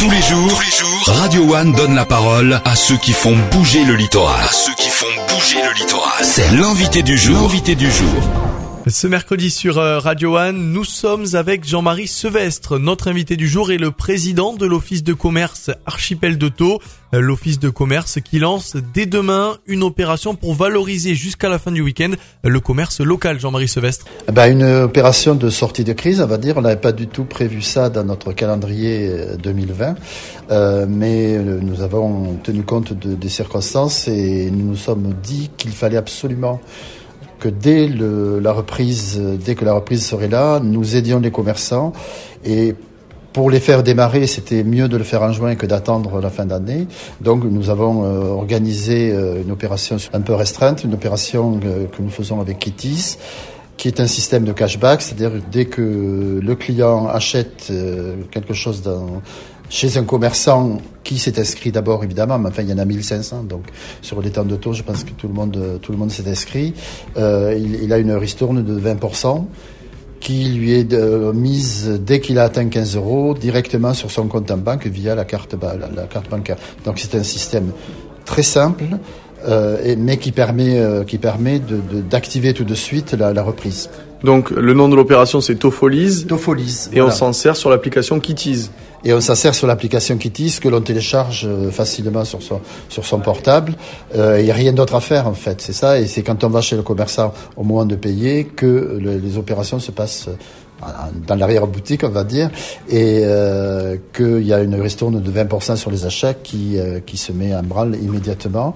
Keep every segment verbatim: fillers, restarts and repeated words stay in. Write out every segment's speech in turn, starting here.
Tous les jours, tous les jours, Radio One donne la parole à ceux qui font bouger le littoral. À ceux qui font bouger le littoral. C'est l'invité du jour. L'invité du jour. Ce mercredi sur Radio One, nous sommes avec Jean-Marie Sevestre. Notre invité du jour est le président de l'Office de commerce Archipel de Thau. L'Office de commerce qui lance dès demain une opération pour valoriser jusqu'à la fin du week-end le commerce local. Jean-Marie Sevestre. Ben, une opération de sortie de crise, on va dire. On n'avait pas du tout prévu ça dans notre calendrier deux mille vingt. Euh, mais nous avons tenu compte de, des circonstances et nous nous sommes dit qu'il fallait absolument que dès le, la reprise, dès que la reprise serait là, nous aidions les commerçants. Et pour les faire démarrer, c'était mieux de le faire en juin que d'attendre la fin d'année. Donc nous avons euh, organisé euh, une opération un peu restreinte, une opération euh, que nous faisons avec Kitties, qui est un système de cashback, c'est-à-dire dès que le client achète euh, quelque chose dans, chez un commerçant qui s'est inscrit d'abord évidemment, mais enfin il y en a mille cinq cents, donc sur les temps de taux, je pense que tout le monde tout le monde s'est inscrit. Euh, il, il a une ristourne de vingt pour cent qui lui est de, mise dès qu'il a atteint quinze euros directement sur son compte en banque via la carte la, la carte bancaire. Donc c'est un système très simple. Euh, et, mais qui permet, euh, qui permet de, de, d'activer tout de suite la, la reprise. Donc le nom de l'opération c'est Taufolise. Taufolise. Et voilà. On s'en sert sur l'application Kitties. Et on s'en sert sur l'application Kitties que l'on télécharge facilement sur son, sur son portable. Euh, il n'y a rien d'autre à faire en fait, c'est ça. Et c'est quand on va chez le commerçant au moment de payer que le, les opérations se passent dans l'arrière-boutique, on va dire, et euh, qu'il y a une ristourne de vingt pour cent sur les achats qui euh, qui se met en branle immédiatement.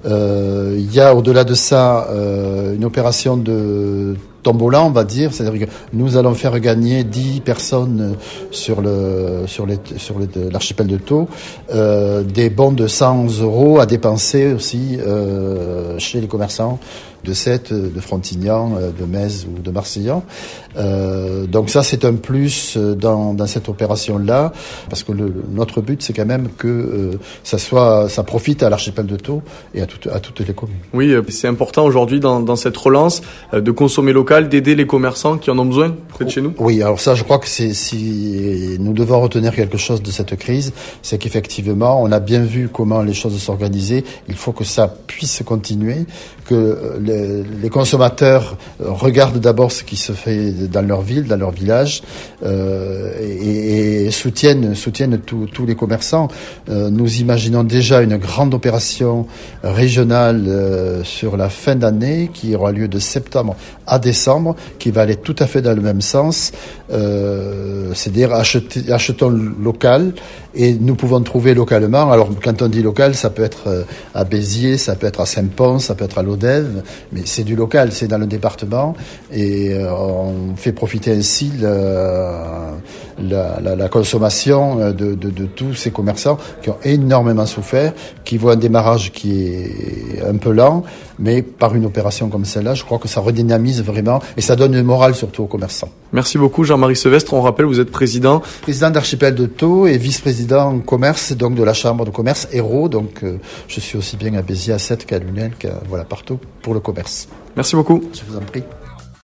Euh, il y a au-delà de ça euh, une opération de tombola, on va dire, c'est-à-dire que nous allons faire gagner dix personnes sur le sur les sur les, l'archipel de Thau euh, des bons de cent euros à dépenser aussi euh, chez les commerçants de Sète, de Frontignan, de Metz ou de Marseillan. Euh, donc ça, c'est un plus dans, dans cette opération-là, parce que le, notre but, c'est quand même que euh, ça soit, ça profite à l'archipel de Thau et à, tout, à toutes les communes. Oui, c'est important aujourd'hui dans, dans cette relance de consommer local, d'aider les commerçants qui en ont besoin près de chez nous. Oui, alors ça, je crois que c'est, si nous devons retenir quelque chose de cette crise, c'est qu'effectivement, on a bien vu comment les choses s'organisaient. Il faut que ça puisse continuer, que les, les consommateurs regardent d'abord ce qui se fait dans leur ville, dans leur village, euh, et, et soutiennent, soutiennent tous les commerçants. Euh, nous imaginons déjà une grande opération régionale euh, sur la fin d'année qui aura lieu de septembre à décembre, qui va aller tout à fait dans le même sens, euh, c'est-à-dire acheter, achetons local et nous pouvons trouver localement. Alors quand on dit local, ça peut être à Béziers, ça peut être à Saint-Pons, ça peut être à Lodève, mais c'est du local, c'est dans le département et euh, on fait profiter ainsi le, la, la, la consommation de, de, de tous ces commerçants qui ont énormément souffert, qui voient un démarrage qui est un peu lent, mais par une opération comme celle-là, je crois que ça redynamise vraiment et ça donne une morale surtout aux commerçants. Merci beaucoup Jean-Marie Sevestre. On rappelle, vous êtes président Président d'Archipel de Thau et vice-président en commerce, donc de la Chambre de commerce Hérault. Donc euh, je suis aussi bien à Béziers, à Sète qu'à Lunel, qu'à, voilà, partout pour le commerce. Merci beaucoup. Je vous en prie.